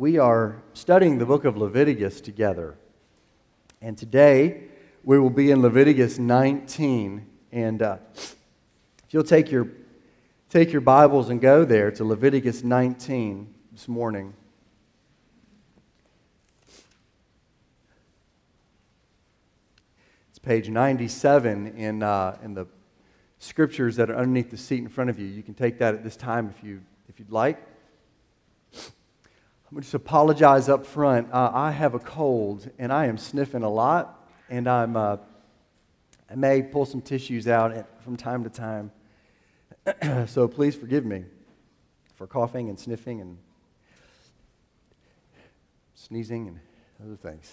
We are studying the book of Leviticus together. And today we will be in Leviticus 19. And if you'll take your Bibles and go there to Leviticus 19 this morning. It's page 97 in the scriptures that are underneath the seat in front of you. You can take that at this time if you'd like. I'm going to just apologize up front. I have a cold, and I am sniffing a lot, and I may pull some tissues out from time to time. So please forgive me for coughing and sniffing and sneezing and other things.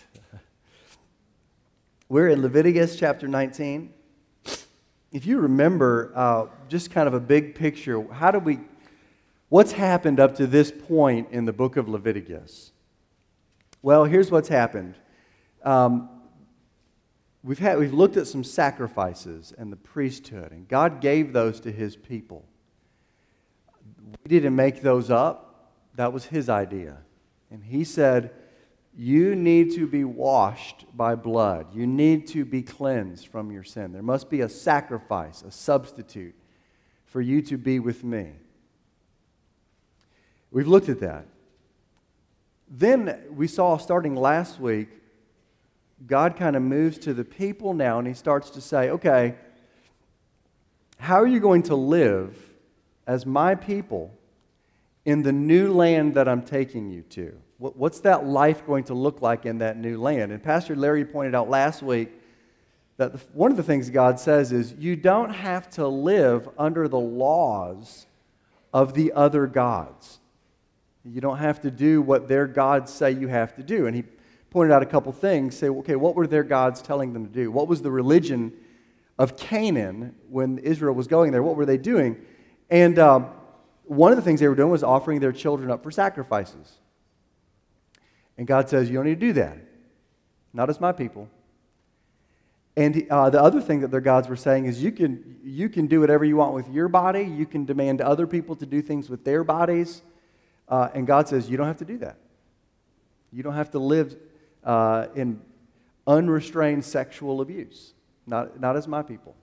We're in Leviticus chapter 19. If you remember, just kind of a big picture, what's happened up to this point in the book of Leviticus? Well, here's what's happened. We've looked at some sacrifices and the priesthood, and God gave those to His people. We didn't make those up. That was His idea. And He said, you need to be washed by blood. You need to be cleansed from your sin. There must be a sacrifice, a substitute, for you to be with me. We've looked at that. Then we saw, starting last week, God kind of moves to the people now, and He starts to say, okay, how are you going to live as my people in the new land that I'm taking you to? What's that life going to look like in that new land? And Pastor Larry pointed out last week that one of the things God says is you don't have to live under the laws of the other gods. You don't have to do what their gods say you have to do. And he pointed out a couple things. Say, okay, what were their gods telling them to do? What was the religion of Canaan when Israel was going there? What were they doing? And one of the things they were doing was offering their children up for sacrifices. And God says, you don't need to do that. Not as my people. And the other thing that their gods were saying is you can do whatever you want with your body. You can demand other people to do things with their bodies. And God says, you don't have to do that. You don't have to live in unrestrained sexual abuse. Not as my people.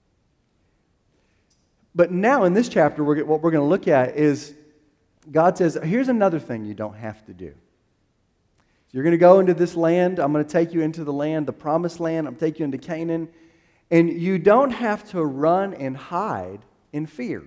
But now in this chapter, what we're going to look at is God says, here's another thing you don't have to do. You're going to go into this land. I'm going to take you into the land, the promised land. I'm going to take you into Canaan. And you don't have to run and hide in fear.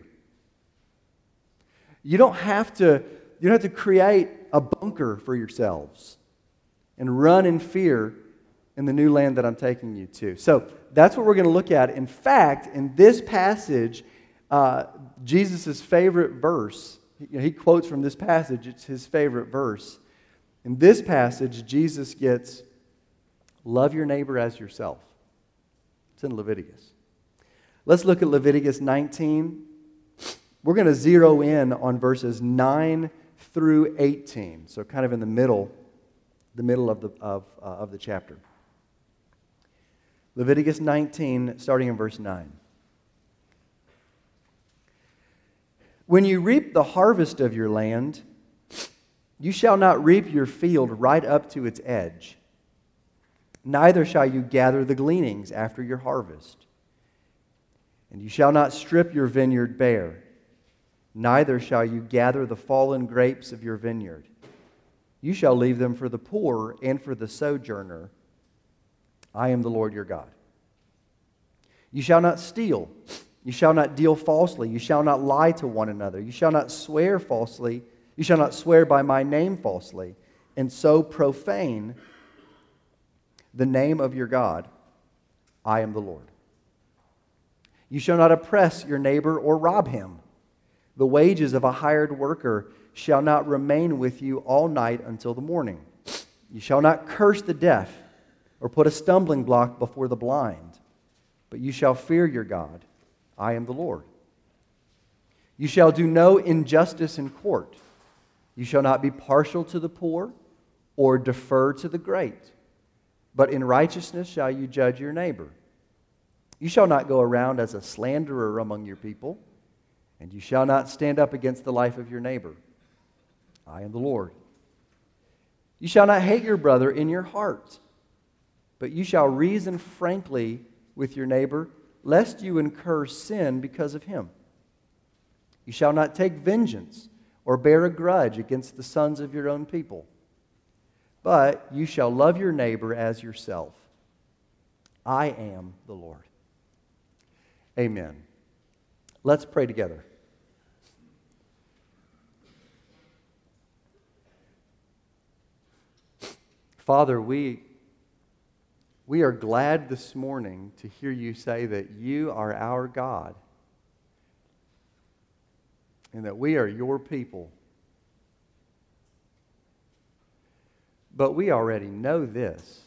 You don't have to create a bunker for yourselves and run in fear in the new land that I'm taking you to. So that's what we're going to look at. In fact, in this passage, Jesus' favorite verse, he quotes from this passage, it's his favorite verse. In this passage, Jesus gets, love your neighbor as yourself. It's in Leviticus. Let's look at Leviticus 19. We're going to zero in on verses 9 through 18, so kind of in the middle of the chapter. Leviticus 19, starting in verse 9. When you reap the harvest of your land, you shall not reap your field right up to its edge. Neither shall you gather the gleanings after your harvest. And you shall not strip your vineyard bare. Neither shall you gather the fallen grapes of your vineyard. You shall leave them for the poor and for the sojourner. I am the Lord your God. You shall not steal. You shall not deal falsely. You shall not lie to one another. You shall not swear falsely. You shall not swear by my name falsely, and so profane the name of your God. I am the Lord. You shall not oppress your neighbor or rob him. The wages of a hired worker shall not remain with you all night until the morning. You shall not curse the deaf or put a stumbling block before the blind, but you shall fear your God. I am the Lord. You shall do no injustice in court. You shall not be partial to the poor or defer to the great, but in righteousness shall you judge your neighbor. You shall not go around as a slanderer among your people, and you shall not stand up against the life of your neighbor. I am the Lord. You shall not hate your brother in your heart, but you shall reason frankly with your neighbor, lest you incur sin because of him. You shall not take vengeance or bear a grudge against the sons of your own people, but you shall love your neighbor as yourself. I am the Lord. Amen. Let's pray together. Father, we are glad this morning to hear you say that you are our God and that we are your people. But we already know this.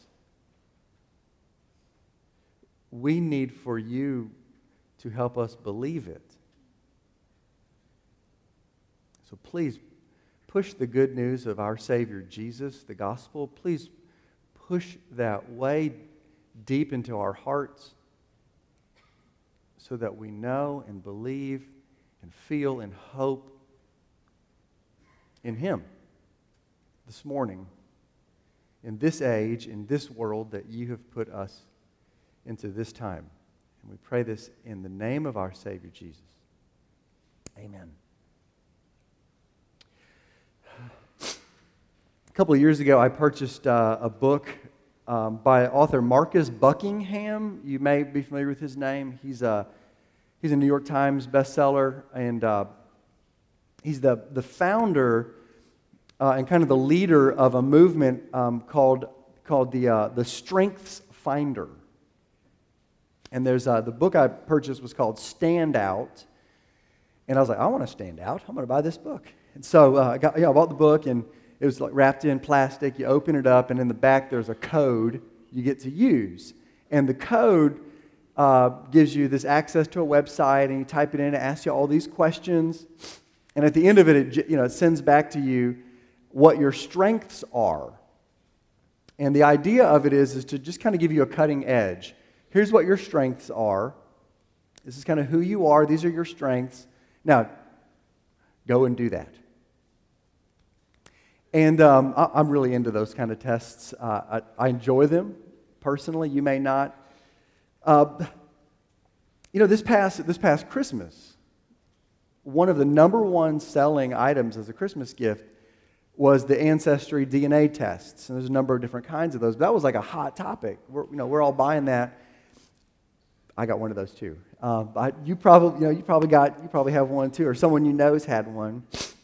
We need for you to help us believe it. So please push the good news of our Savior Jesus, the gospel. Please push that way deep into our hearts so that we know and believe and feel and hope in Him this morning, in this age, in this world that you have put us into this time. And we pray this in the name of our Savior Jesus. Amen. A couple of years ago, I purchased a book by author Marcus Buckingham. You may be familiar with his name. He's a New York Times bestseller, and he's the founder and kind of the leader of a movement called the Strengths Finder. And there's the book I purchased was called Stand Out, and I was like, I want to stand out. I'm going to buy this book. And so I bought the book, and it was like wrapped in plastic. You open it up, and in the back there's a code you get to use. And the code gives you this access to a website, and you type it in, it asks you all these questions. And at the end of it, it sends back to you what your strengths are. And the idea of it is to just kind of give you a cutting edge. Here's what your strengths are. This is kind of who you are. These are your strengths. Now, go and do that. And I'm really into those kind of tests. I enjoy them personally. You may not. This past Christmas, one of the number one selling items as a Christmas gift was the Ancestry DNA tests. And there's a number of different kinds of those. But that was like a hot topic. We're all buying that. I got one of those too. You probably have one too, or someone you know's had one.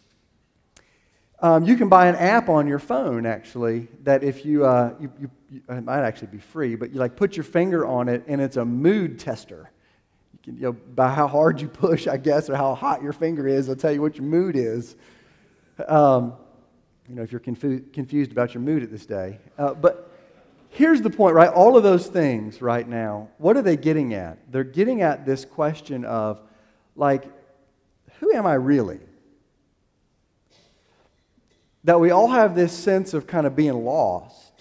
You can buy an app on your phone, actually, that if you it might actually be free, but you put your finger on it, and it's a mood tester. You can, by how hard you push, I guess, or how hot your finger is, it'll tell you what your mood is. If you're confused about your mood at this day. But here's the point, right? All of those things right now, what are they getting at? They're getting at this question of, who am I really? That we all have this sense of kind of being lost.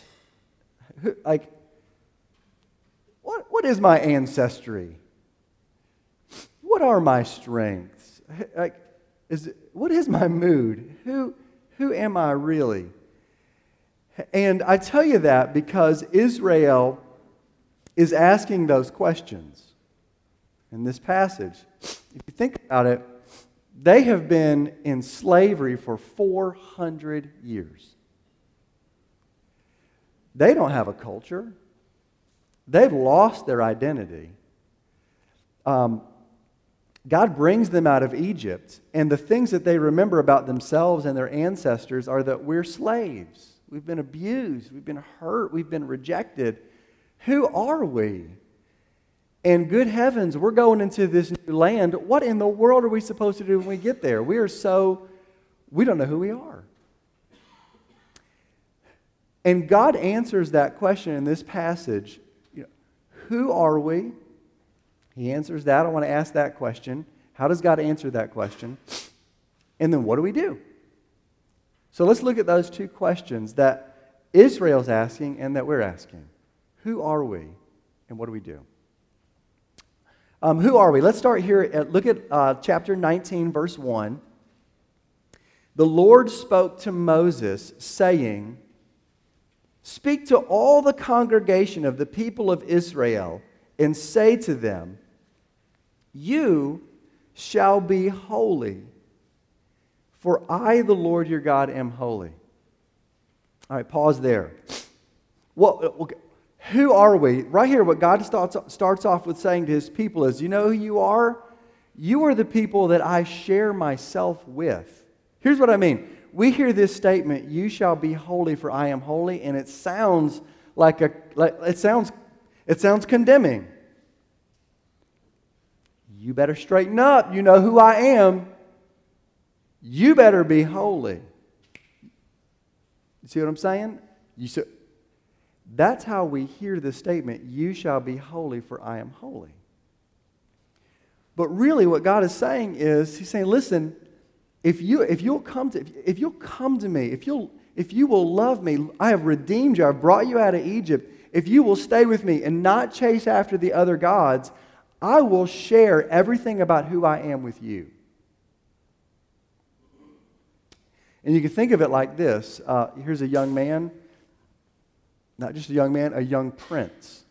What is my ancestry? What are my strengths? What is my mood? Who am I really? And I tell you that because Israel is asking those questions in this passage. If you think about it, they have been in slavery for 400 years. They don't have a culture. They've lost their identity. God brings them out of Egypt, and the things that they remember about themselves and their ancestors are that we're slaves. We've been abused. We've been hurt. We've been rejected. Who are we? And good heavens, we're going into this new land. What in the world are we supposed to do when we get there? We don't know who we are. And God answers that question in this passage. Who are we? He answers that. I want to ask that question. How does God answer that question? And then what do we do? So let's look at those two questions that Israel's asking and that we're asking. Who are we and what do we do? Who are we? Let's start here. Look at chapter 19, verse 1. The Lord spoke to Moses, saying, Speak to all the congregation of the people of Israel and say to them, you shall be holy, for I, the Lord your God, am holy. All right, pause there. Well, who are we? Right here, what God starts off with saying to his people is, you know who you are? You are the people that I share myself with. Here's what I mean. We hear this statement, you shall be holy for I am holy, and it sounds it sounds condemning. You better straighten up. You know who I am. You better be holy. You see what I'm saying? That's how we hear the statement, you shall be holy for I am holy. But really what God is saying is, he's saying, listen, if you'll come to me, if you will love me, I have redeemed you, I've brought you out of Egypt. If you will stay with me and not chase after the other gods, I will share everything about who I am with you. And you can think of it like this. Here's a young man, not just a young man, a young prince.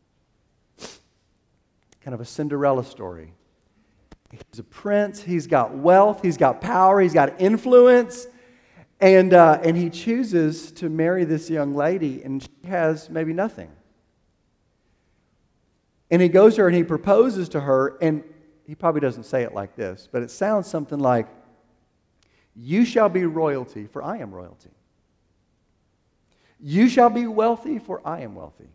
Kind of a Cinderella story. He's a prince, he's got wealth, he's got power, he's got influence, and he chooses to marry this young lady, and she has maybe nothing. And he goes to her and he proposes to her, and he probably doesn't say it like this, but it sounds something like, you shall be royalty, for I am royalty. You shall be wealthy, for I am wealthy.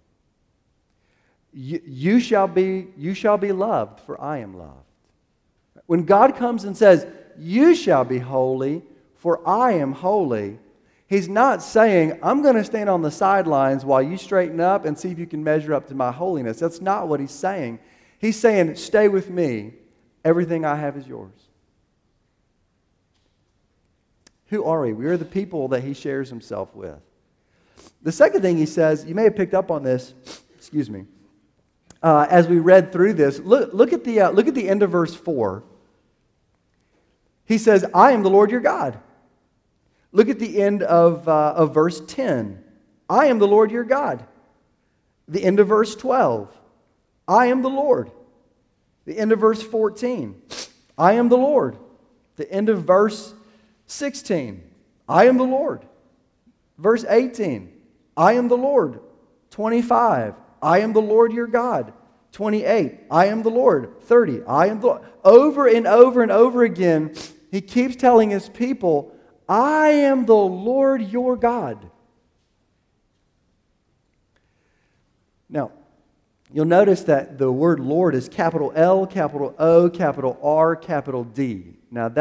You shall be loved, for I am loved. When God comes and says, you shall be holy, for I am holy, he's not saying, I'm going to stand on the sidelines while you straighten up and see if you can measure up to my holiness. That's not what he's saying. He's saying, stay with me. Everything I have is yours. Who are we? We are the people that he shares himself with. The second thing he says, you may have picked up on this, excuse me, as we read through this. Look at the end of verse 4. He says, I am the Lord your God. Look at the end of verse 10. I am the Lord your God. The end of verse 12. I am the Lord. The end of verse 14. I am the Lord. The end of verse 16. I am the Lord. Verse 18. I am the Lord. 25. I am the Lord your God. 28. I am the Lord. 30. I am the Lord. Over and over and over again, he keeps telling his people, I am the Lord your God. Now, you'll notice that the word Lord is capital L, capital O, capital R, capital D. Now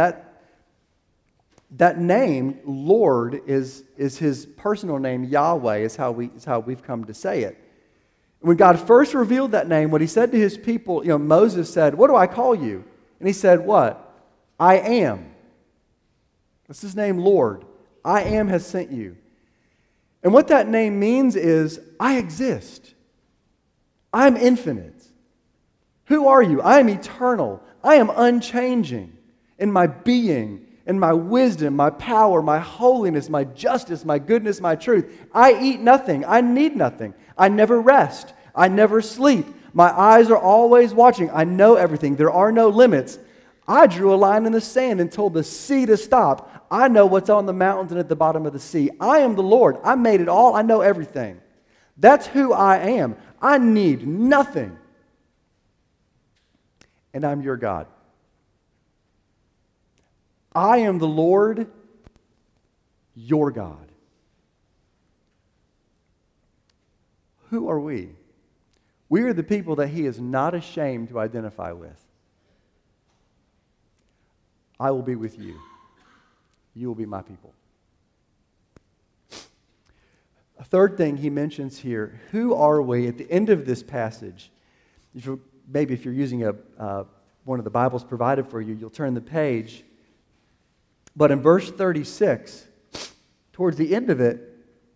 that name, Lord, is his personal name, Yahweh, is how we've come to say it. When God first revealed that name, what he said to his people, Moses said, what do I call you? And he said, what? I am. That's his name, Lord. I am has sent you. And what that name means is, I exist. I'm infinite. Who are you? I am eternal. I am unchanging in my being, in my wisdom, my power, my holiness, my justice, my goodness, my truth. I eat nothing. I need nothing. I never rest. I never sleep. My eyes are always watching. I know everything. There are no limits. I drew a line in the sand and told the sea to stop. I know what's on the mountains and at the bottom of the sea. I am the Lord. I made it all. I know everything. That's who I am. I need nothing. And I'm your God. I am the Lord, your God. Who are we? We are the people that he is not ashamed to identify with. I will be with you. You will be my people. A third thing he mentions here, who are we? At the end of this passage, if you're using one of the Bibles provided for you, you'll turn the page. But in verse 36, towards the end of it,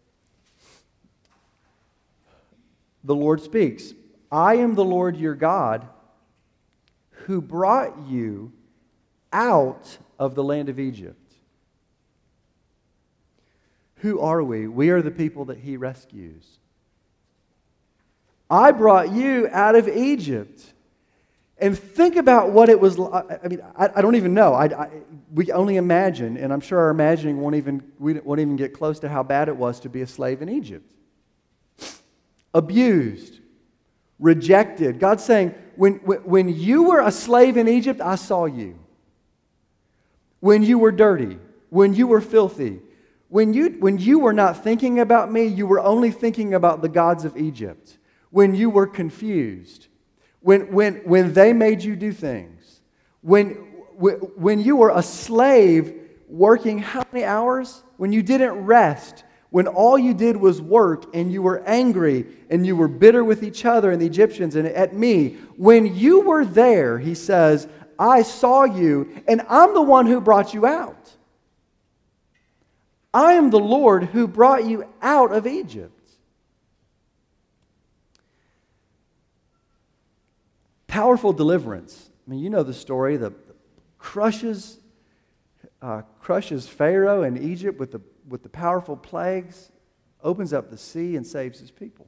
the Lord speaks, I am the Lord your God who brought you out of the land of Egypt. Who are we? We are the people that he rescues. I brought you out of Egypt. And think about what it was like. I mean, I don't even know. We only imagine, and I'm sure our imagining won't even get close to how bad it was to be a slave in Egypt. Abused, rejected. God's saying, when you were a slave in Egypt, I saw you. When you were dirty, when you were filthy, when you were not thinking about me, you were only thinking about the gods of Egypt. When you were confused, when they made you do things, when you were a slave working how many hours? When you didn't rest, when all you did was work and you were angry and you were bitter with each other and the Egyptians and at me, when you were there, he says, I saw you and I'm the one who brought you out. I am the Lord who brought you out of Egypt. Powerful deliverance. I mean, you know the story. The crushes Pharaoh and Egypt with the powerful plagues, opens up the sea and saves his people.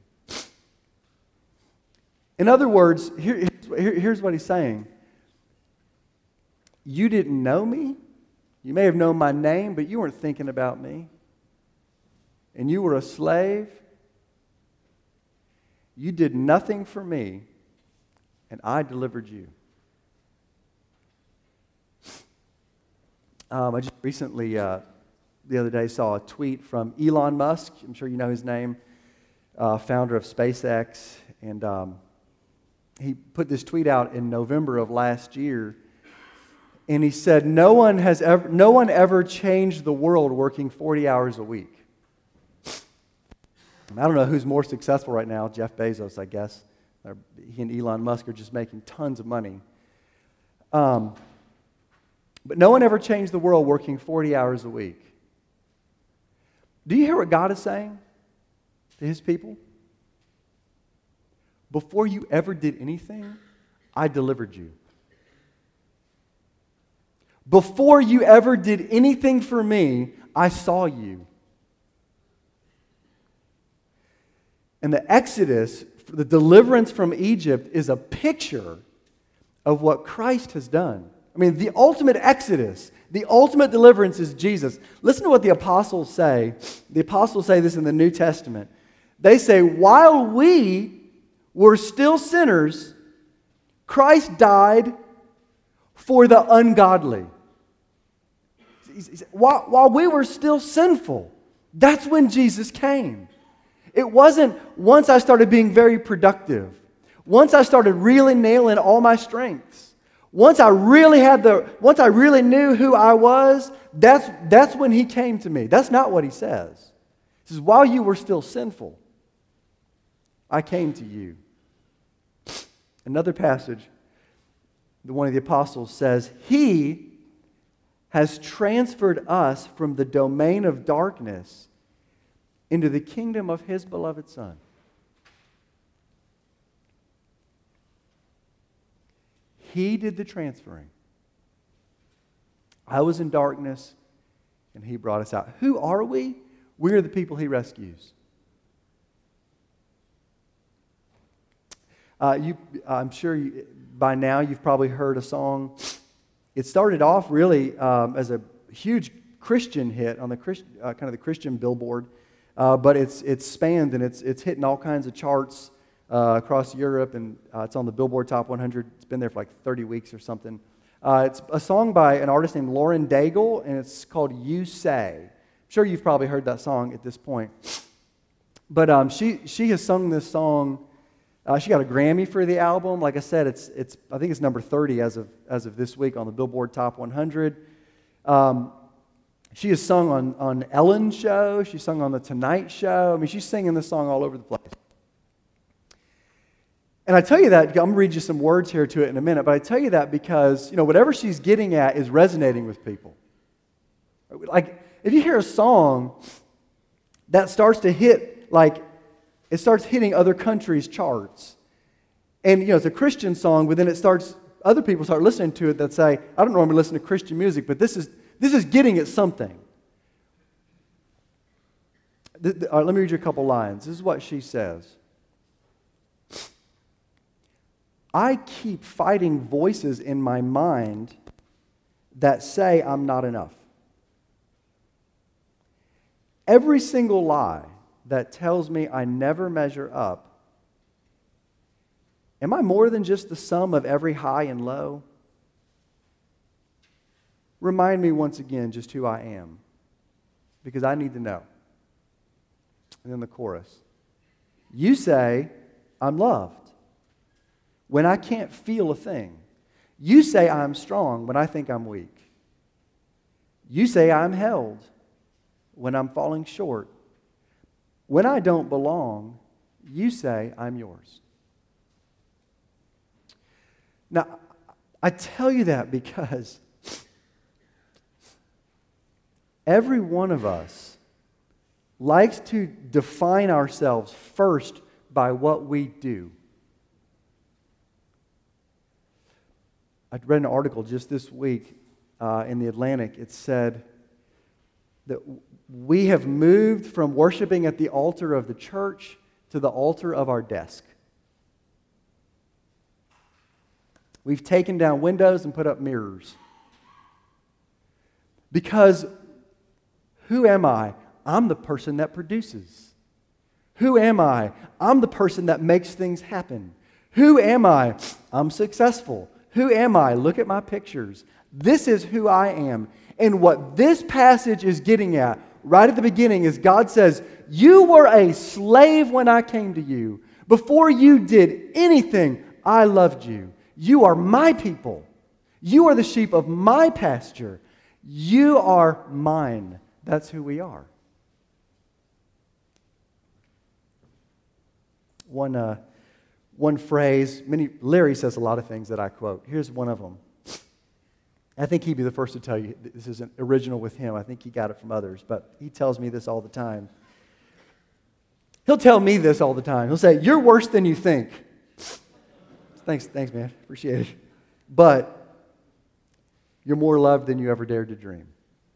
In other words, here's what he's saying. You didn't know me. You may have known my name, but you weren't thinking about me. And you were a slave. You did nothing for me, and I delivered you. I just recently, the other day, saw a tweet from Elon Musk. I'm sure you know his name, founder of SpaceX. And he put this tweet out in November of last year. And he said, no one ever changed the world working 40 hours a week. I don't know who's more successful right now, Jeff Bezos, I guess. He and Elon Musk are just making tons of money. But no one ever changed the world working 40 hours a week. Do you hear what God is saying to his people? Before you ever did anything, I delivered you. Before you ever did anything for me, I saw you. And the Exodus, the deliverance from Egypt, is a picture of what Christ has done. I mean, the ultimate Exodus, the ultimate deliverance is Jesus. Listen to what the apostles say. The apostles say this in the New Testament. They say, while we were still sinners, Christ died for the ungodly. While we were still sinful, that's when Jesus came. It wasn't once I started being very productive, once I started really nailing all my strengths, once I really knew who I was, that's when he came to me. That's not what he says. He says, while you were still sinful, I came to you. Another passage, one of the apostles says, he has transferred us from the domain of darkness into the kingdom of his beloved Son. He did the transferring. I was in darkness, and he brought us out. Who are we? We're the people he rescues. I'm sure by now you've probably heard a song. It started off really as a huge Christian hit on the kind of the Christian Billboard, but it's spanned and it's hitting all kinds of charts across Europe, and it's on the Billboard Top 100. It's been there for like 30 weeks or something. It's a song by an artist named Lauren Daigle, and it's called "You Say." I'm sure you've probably heard that song at this point. But she has sung this song. She got a Grammy for the album. Like I said, it's I think it's number 30 as of this week on the Billboard Top 100. She has sung on Ellen's show. She's sung on the Tonight Show. I mean, she's singing this song all over the place. And I tell you that, I'm going to read you some words here to it in a minute, but I tell you that because, whatever she's getting at is resonating with people. Like, if you hear a song that starts to hit, like, it starts hitting other countries' charts, and, it's a Christian song, but then other people start listening to it that say, I don't normally listen to Christian music, but this is getting at something. All right, let me read you a couple lines. This is what she says. I keep fighting voices in my mind that say I'm not enough. Every single lie that tells me I never measure up. Am I more than just the sum of every high and low? Remind me once again just who I am, because I need to know. And then the chorus. You say, I'm loved when I can't feel a thing. You say I'm strong when I think I'm weak. You say I'm held when I'm falling short. When I don't belong, you say I'm yours. Now, I tell you that because every one of us likes to define ourselves first by what we do. I read an article just this week in The Atlantic. It said that we have moved from worshiping at the altar of the church to the altar of our desk. We've taken down windows and put up mirrors. Because who am I? I'm the person that produces. Who am I? I'm the person that makes things happen. Who am I? I'm successful. Who am I? Look at my pictures. This is who I am. And what this passage is getting at right at the beginning is God says, you were a slave when I came to you. Before you did anything, I loved you. You are my people. You are the sheep of my pasture. You are mine. That's who we are. One phrase, Larry says a lot of things that I quote. Here's one of them. I think he'd be the first to tell you this isn't original with him. I think he got it from others, but he tells me this all the time. He'll tell me this all the time. He'll say, you're worse than you think. Thanks, man. Appreciate it. But you're more loved than you ever dared to dream.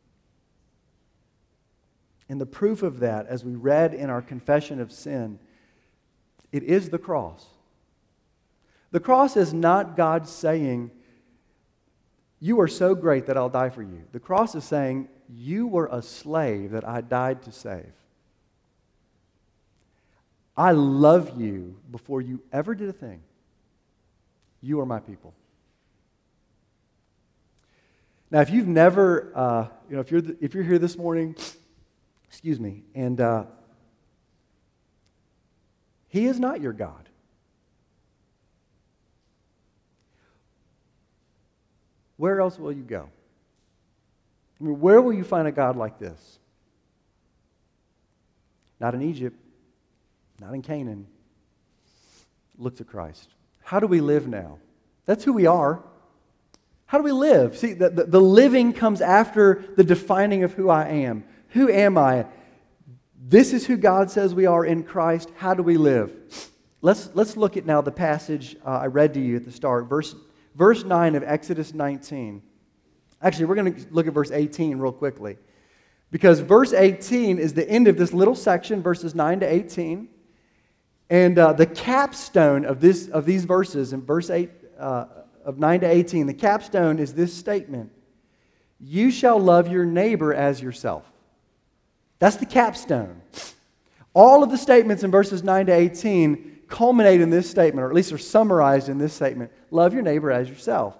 And the proof of that, as we read in our confession of sin, it is the cross. The cross is not God saying, you are so great that I'll die for you. The cross is saying, you were a slave that I died to save. I love you before you ever did a thing. You are my people. Now, if you've never, if you're here this morning, and He is not your God. Where else will you go? I mean, where will you find a God like this? Not in Egypt, not in Canaan. Look to Christ. How do we live now? That's who we are. How do we live? See, the living comes after the defining of who I am. Who am I? This is who God says we are in Christ. How do we live? Let's look at now the passage I read to you at the start, verse 9 of Exodus 19. Actually, we're going to look at verse 18 real quickly, because verse 18 is the end of this little section, verses 9 to 18, and the capstone of these verses in verse 8 of 9 to 18. The capstone is this statement: "You shall love your neighbor as yourself." That's the capstone. All of the statements in verses 9 to 18 culminate in this statement, or at least are summarized in this statement: love your neighbor as yourself.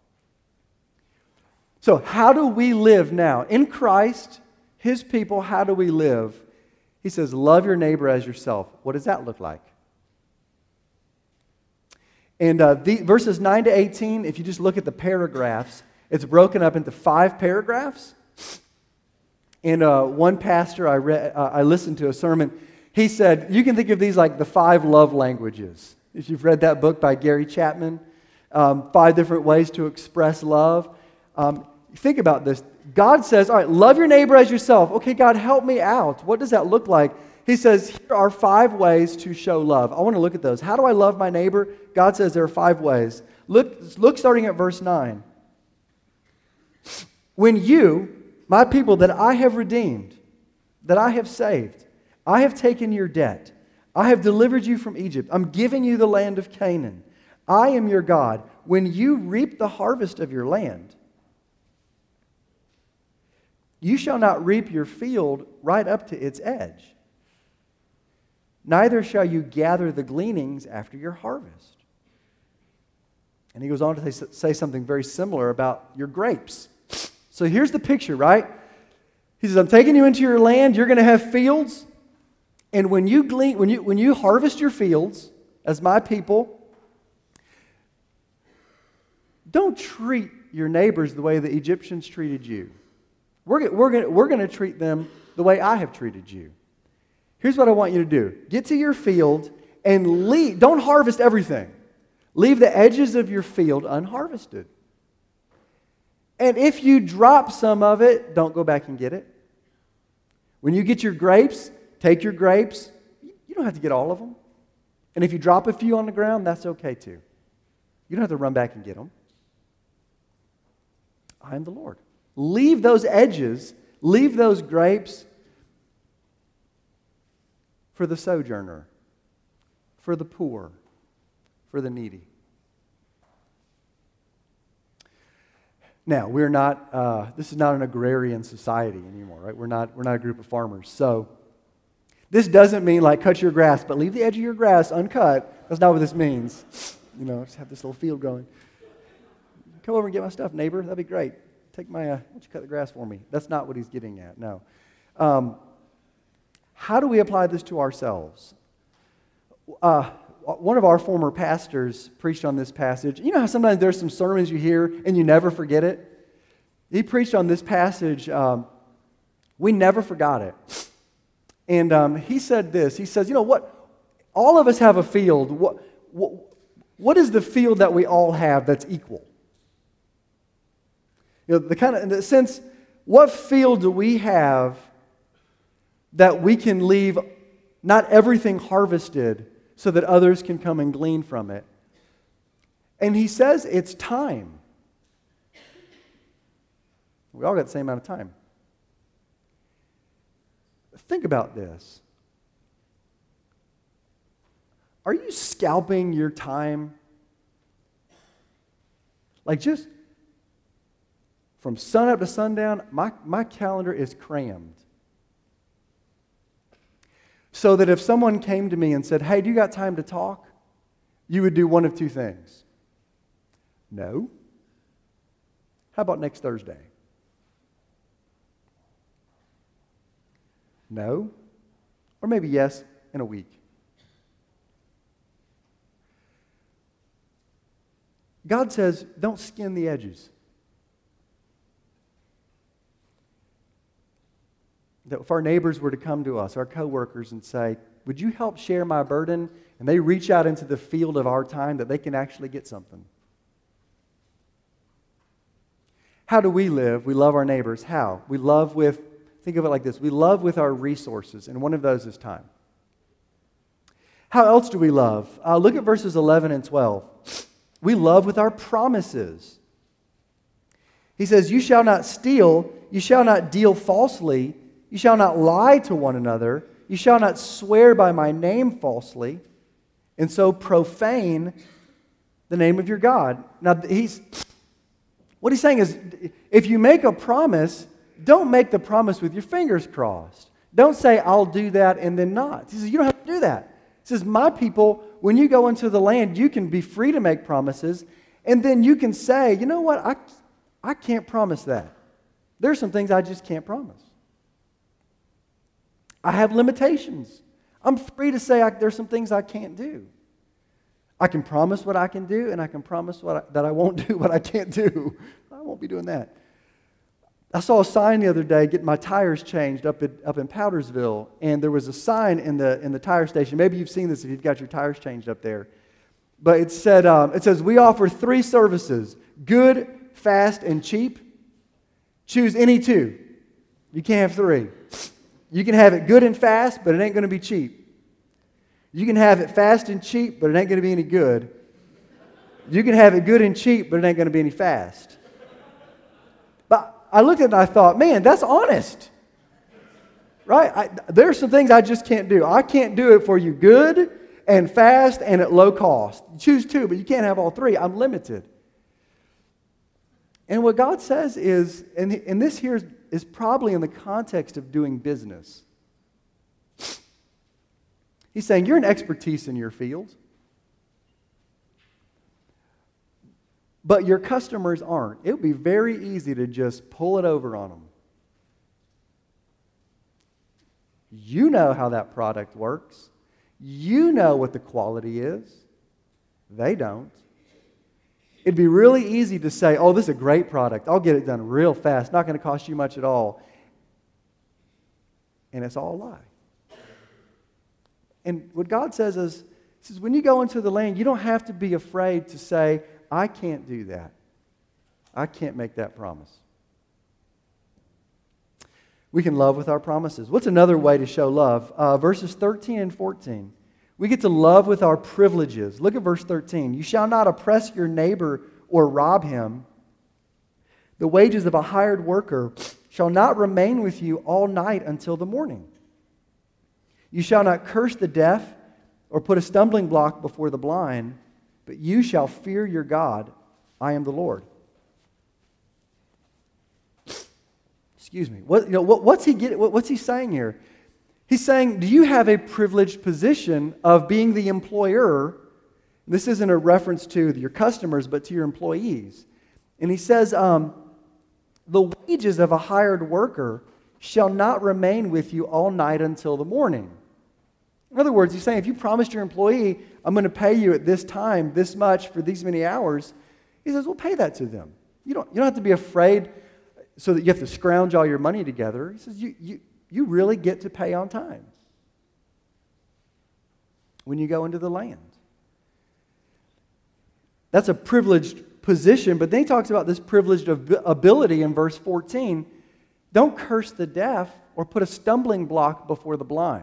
So how do we live now? In Christ, His people, how do we live? He says, love your neighbor as yourself. What does that look like? And verses 9 to 18, if you just look at the paragraphs, it's broken up into 5 paragraphs. And one pastor I listened to a sermon, he said, you can think of these like the 5 love languages. If you've read that book by Gary Chapman, 5 different ways to express love. Think about this. God says, all right, love your neighbor as yourself. Okay, God, help me out. What does that look like? He says, here are 5 ways to show love. I want to look at those. How do I love my neighbor? God says there are 5 ways. Look starting at verse 9. When you, my people that I have redeemed, that I have saved, I have taken your debt. I have delivered you from Egypt. I'm giving you the land of Canaan. I am your God. When you reap the harvest of your land, you shall not reap your field right up to its edge. Neither shall you gather the gleanings after your harvest. And he goes on to say something very similar about your grapes. So here's the picture, right? He says, I'm taking you into your land. You're going to have fields. And when you harvest your fields as my people, don't treat your neighbors the way the Egyptians treated you. We're going to treat them the way I have treated you. Here's what I want you to do. Get to your field and leave. Don't harvest everything. Leave the edges of your field unharvested. And if you drop some of it, don't go back and get it. When you get your grapes, take your grapes. You don't have to get all of them. And if you drop a few on the ground, that's okay too. You don't have to run back and get them. I am the Lord. Leave those edges, leave those grapes for the sojourner, for the poor, for the needy. Now, we're not, this is not an agrarian society anymore, right? We're not a group of farmers. So, this doesn't mean like cut your grass, but leave the edge of your grass uncut. That's not what this means. You know, just have this little field going. Come over and get my stuff, neighbor. That'd be great. Take my, why don't you cut the grass for me? That's not what he's getting at, no. How do we apply this to ourselves? One of our former pastors preached on this passage. You know how sometimes there's some sermons you hear and you never forget it? He preached on this passage. We never forgot it. And he said this. He says, you know what? All of us have a field. What is the field that we all have that's equal? You know, in the sense, what field do we have that we can leave not everything harvested so that others can come and glean from it? And he says it's time. We all got the same amount of time. Think about this. Are you scalping your time? Like just from sunup to sundown, my calendar is crammed. So that if someone came to me and said, hey, do you got time to talk? You would do one of two things. No. How about next Thursday? No. Or maybe yes, in a week. God says, don't skin the edges. That if our neighbors were to come to us, our coworkers, and say, would you help share my burden? And they reach out into the field of our time that they can actually get something. How do we live? We love our neighbors. How? We love with, think of it like this, we love with our resources, and one of those is time. How else do we love? Look at verses 11 and 12. We love with our promises. He says, you shall not steal, you shall not deal falsely, you shall not lie to one another. You shall not swear by my name falsely, and so profane the name of your God. Now, what he's saying is, if you make a promise, don't make the promise with your fingers crossed. Don't say, I'll do that and then not. He says, you don't have to do that. He says, my people, when you go into the land, you can be free to make promises, and then you can say, you know what, I can't promise that. There's some things I just can't promise. I have limitations. I'm free to say there's some things I can't do. I can promise what I can do, and I can promise that I won't do what I can't do. I won't be doing that. I saw a sign the other day getting my tires changed up in Powdersville, and there was a sign in the tire station. Maybe you've seen this if you've got your tires changed up there. But it says, we offer 3 services, good, fast, and cheap. Choose any 2. You can't have 3. You can have it good and fast, but it ain't going to be cheap. You can have it fast and cheap, but it ain't going to be any good. You can have it good and cheap, but it ain't going to be any fast. But I looked at it and I thought, man, that's honest. Right? There's some things I just can't do. I can't do it for you good and fast and at low cost. Choose two, but you can't have all three. I'm limited. And what God says is, and this here is probably in the context of doing business. He's saying, you're an expertise in your field, but your customers aren't. It would be very easy to just pull it over on them. You know how that product works. You know what the quality is. They don't. It'd be really easy to say, oh, this is a great product. I'll get it done real fast. Not going to cost you much at all. And it's all a lie. And what God says is, He says, when you go into the land, you don't have to be afraid to say, I can't do that. I can't make that promise. We can love with our promises. What's another way to show love? Verses 13 and 14. We get to love with our privileges. Look at verse 13. You shall not oppress your neighbor or rob him. The wages of a hired worker shall not remain with you all night until the morning. You shall not curse the deaf or put a stumbling block before the blind, but you shall fear your God. I am the Lord. Excuse me. What's he saying here? He's saying, do you have a privileged position of being the employer? This isn't a reference to your customers, but to your employees. And he says, the wages of a hired worker shall not remain with you all night until the morning. In other words, he's saying, if you promised your employee, I'm going to pay you at this time, this much for these many hours, he says, well, pay that to them. You don't have to be afraid so that you have to scrounge all your money together. He says, you really get to pay on time when you go into the land. That's a privileged position, but then he talks about this privileged ability in verse 14. Don't curse the deaf or put a stumbling block before the blind.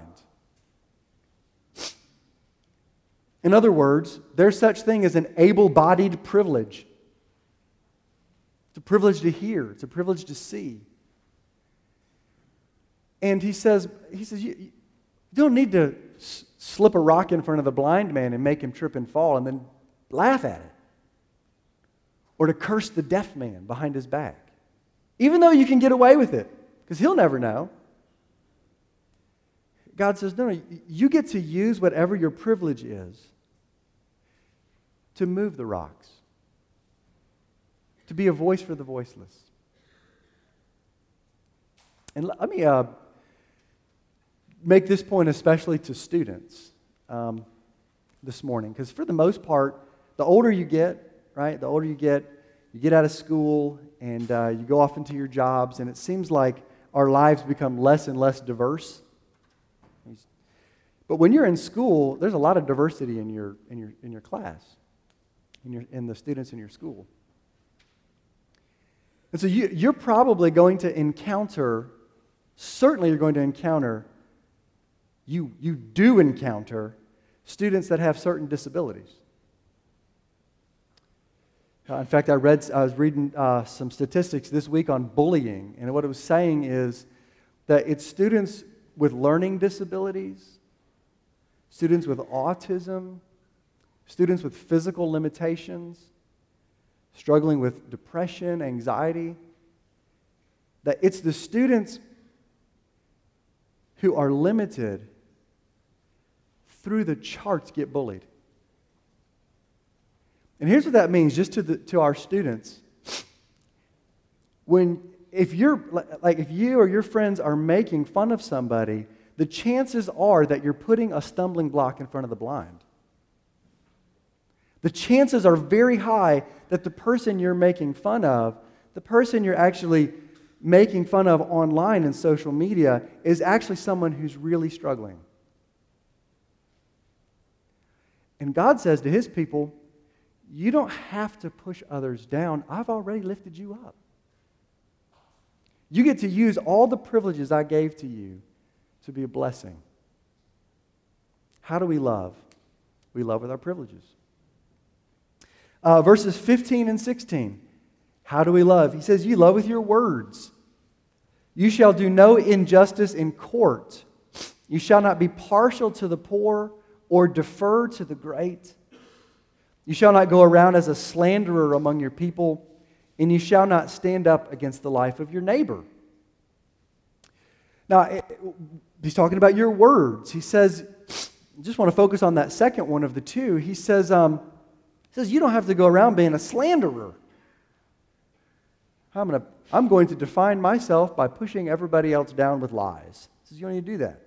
In other words, there's such thing as an able-bodied privilege. It's a privilege to hear. It's a privilege to see. And he says, you don't need to slip a rock in front of the blind man and make him trip and fall and then laugh at it. Or to curse the deaf man behind his back. Even though you can get away with it, because he'll never know. God says, no, you get to use whatever your privilege is to move the rocks. To be a voice for the voiceless. And let me make this point especially to students this morning. Because for the most part, the older you get, right? The older you get out of school and you go off into your jobs, and it seems like our lives become less and less diverse. But when you're in school, there's a lot of diversity in your class, in the students in your school. And so you're probably going to encounter, certainly you're going to encounter, you do encounter students that have certain disabilities. In fact, I was reading some statistics this week on bullying, and what it was saying is that it's students with learning disabilities, students with autism, students with physical limitations, struggling with depression, anxiety, that it's the students who are limited through the charts get bullied. And here's what that means, just to our students. If you or your friends are making fun of somebody, the chances are that you're putting a stumbling block in front of the blind. The chances are very high that the person you're making fun of, the person you're actually making fun of online and social media, is actually someone who's really struggling. And God says to His people, you don't have to push others down. I've already lifted you up. You get to use all the privileges I gave to you to be a blessing. How do we love? We love with our privileges. Verses 15 and 16. How do we love? He says, you love with your words. You shall do no injustice in court. You shall not be partial to the poor or defer to the great. You shall not go around as a slanderer among your people, and you shall not stand up against the life of your neighbor. Now, he's talking about your words. He says, I just want to focus on that second one of the two. He says you don't have to go around being a slanderer. I'm going to define myself by pushing everybody else down with lies. He says you don't need to do that.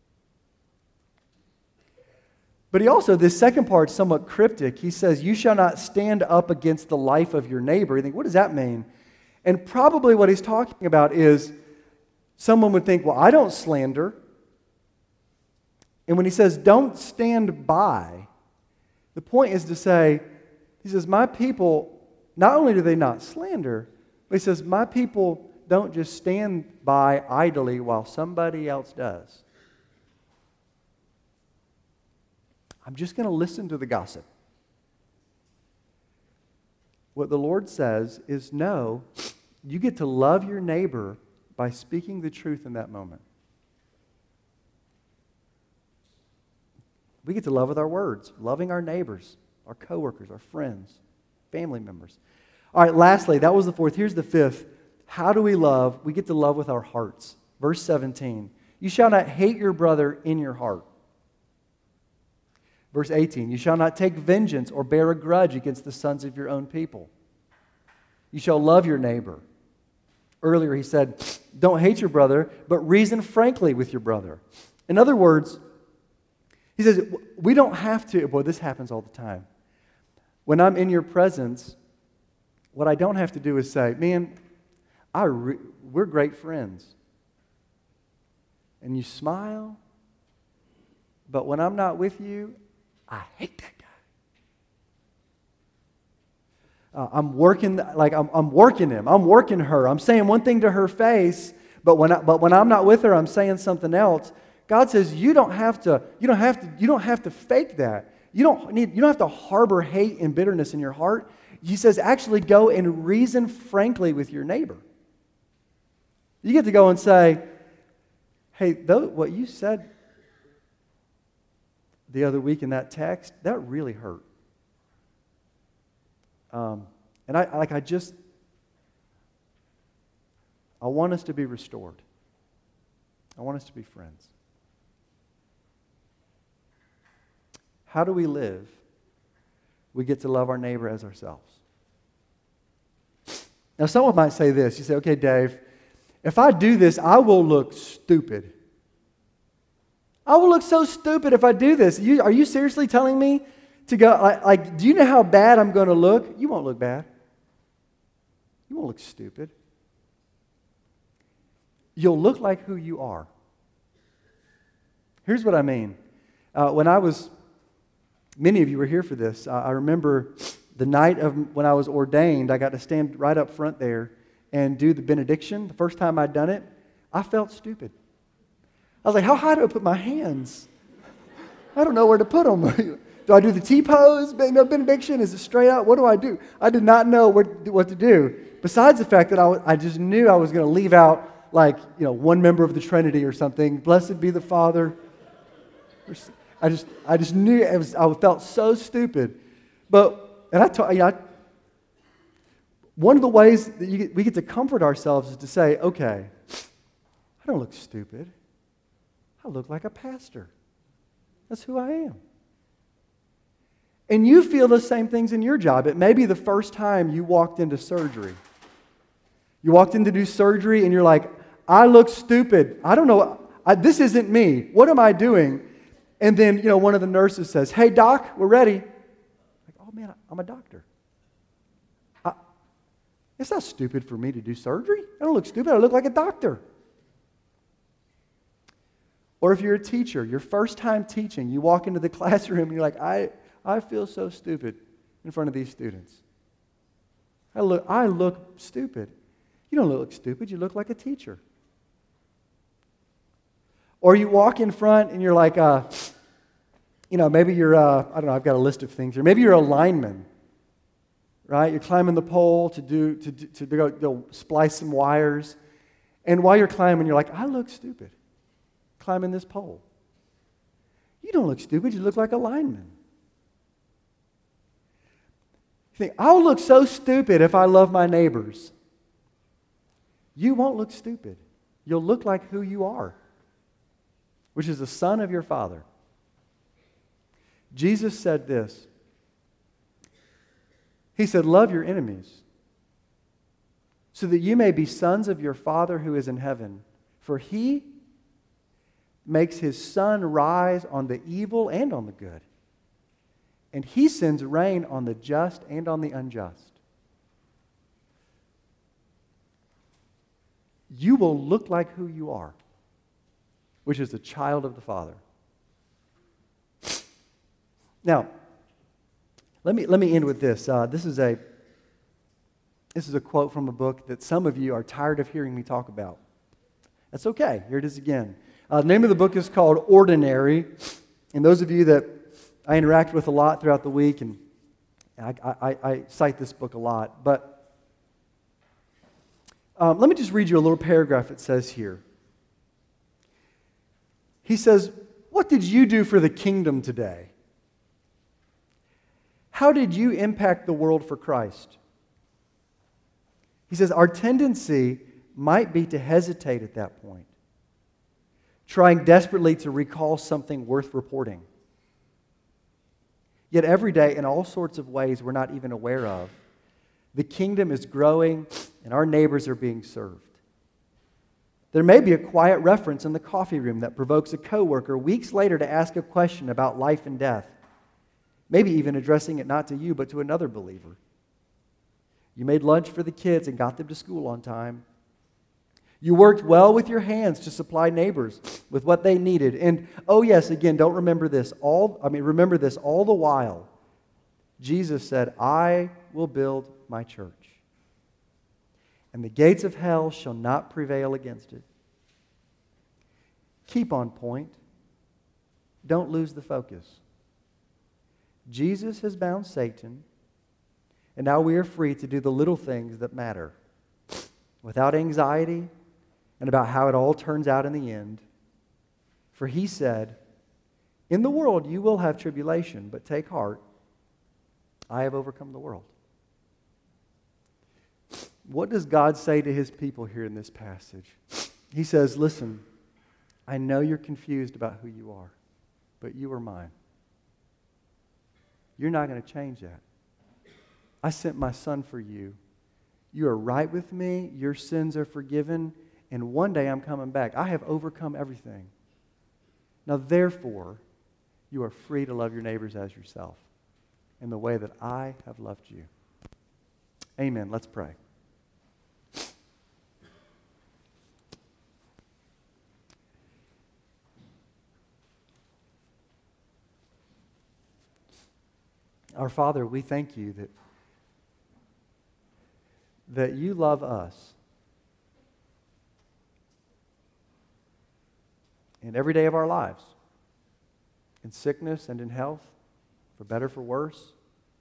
But he also, this second part is somewhat cryptic. He says, you shall not stand up against the life of your neighbor. You think, what does that mean? And probably what he's talking about is someone would think, well, I don't slander. And when he says, don't stand by, the point is to say, he says, my people, not only do they not slander, but he says, my people don't just stand by idly while somebody else does. I'm just going to listen to the gossip. What the Lord says is, no, you get to love your neighbor by speaking the truth in that moment. We get to love with our words, loving our neighbors, our coworkers, our friends, family members. All right, lastly, that was the fourth. Here's the fifth. How do we love? We get to love with our hearts. Verse 17. You shall not hate your brother in your heart. Verse 18, you shall not take vengeance or bear a grudge against the sons of your own people. You shall love your neighbor. Earlier he said, don't hate your brother, but reason frankly with your brother. In other words, he says, we don't have to, boy, this happens all the time. When I'm in your presence, what I don't have to do is say, man, we're great friends. And you smile, but when I'm not with you, I hate that guy. I'm working him. I'm working her. I'm saying one thing to her face, but when I'm not with her, I'm saying something else. God says you don't have to fake that. You don't have to harbor hate and bitterness in your heart. He says actually go and reason frankly with your neighbor. You get to go and say, hey, what you said the other week in that text, that really hurt. And I want us to be restored. I want us to be friends. How do we live? We get to love our neighbor as ourselves. Now, someone might say this. You say, okay, Dave, if I do this, I will look stupid. I will look so stupid if I do this. Are you seriously telling me to go, do you know how bad I'm going to look? You won't look bad. You won't look stupid. You'll look like who you are. Here's what I mean. Many of you were here for this. I remember the night of when I was ordained, I got to stand right up front there and do the benediction. The first time I'd done it, I felt stupid. I was like, how high do I put my hands? I don't know where to put them. Do I do the T-pose? Benediction? Is it straight out? What do I do? I did not know what to do. Besides the fact that I just knew I was going to leave out one member of the Trinity or something. Blessed be the Father. I just knew I felt so stupid. One of the ways that we get to comfort ourselves is to say, okay, I don't look stupid. I look like a pastor. That's who I am. And you feel the same things in your job. It may be the first time you walked into surgery. You walked in to do surgery and you're like, I look stupid. I don't know. This isn't me. What am I doing? And then, one of the nurses says, hey, doc, we're ready. Like, oh, man, I'm a doctor. It's not stupid for me to do surgery. I don't look stupid. I look like a doctor. Or if you're a teacher, your first time teaching, you walk into the classroom and you're like, I feel so stupid in front of these students. I look stupid. You don't look stupid. You look like a teacher. Or you walk in front and you're like, maybe you're, I don't know, I've got a list of things here. Maybe you're a lineman, right? You're climbing the pole to go splice some wires. And while you're climbing, you're like, I look stupid climbing this pole. You don't look stupid. You look like a lineman. You think, I'll look so stupid if I love my neighbors. You won't look stupid. You'll look like who you are, which is the Son of your Father. Jesus said this. He said, love your enemies, so that you may be sons of your Father who is in heaven. For He makes His sun rise on the evil and on the good, and He sends rain on the just and on the unjust. You will look like who you are, which is a child of the Father. Now, let me end with this. This is a quote from a book that some of you are tired of hearing me talk about. That's okay. Here it is again. The name of the book is called Ordinary. And those of you that I interact with a lot throughout the week, and I cite this book a lot, but let me just read you a little paragraph it says here. He says, what did you do for the kingdom today? How did you impact the world for Christ? He says, our tendency might be to hesitate at that point, trying desperately to recall something worth reporting. Yet every day, in all sorts of ways we're not even aware of, the kingdom is growing and our neighbors are being served. There may be a quiet reference in the coffee room that provokes a coworker weeks later to ask a question about life and death, maybe even addressing it not to you but to another believer. You made lunch for the kids and got them to school on time. You worked well with your hands to supply neighbors with what they needed. And oh yes, again, remember this all the while. Jesus said, I will build my church, and the gates of hell shall not prevail against it. Keep on point. Don't lose the focus. Jesus has bound Satan, and now we are free to do the little things that matter without anxiety and about how it all turns out in the end. For He said, in the world you will have tribulation, but take heart, I have overcome the world. What does God say to His people here in this passage? He says, listen, I know you're confused about who you are, but you are mine. You're not going to change that. I sent my Son for you. You are right with me. Your sins are forgiven. And one day I'm coming back. I have overcome everything. Now, therefore, you are free to love your neighbors as yourself in the way that I have loved you. Amen. Let's pray. Our Father, we thank you that you love us. In every day of our lives, in sickness and in health, for better, for worse.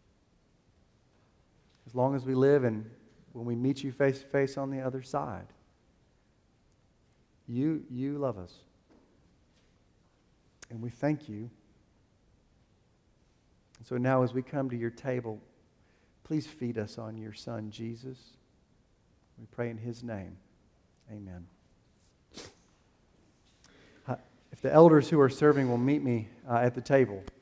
As long as we live and when we meet you face to face on the other side, you love us. And we thank you. And so now as we come to your table, please feed us on your Son, Jesus. We pray in His name. Amen. If the elders who are serving will meet me at the table.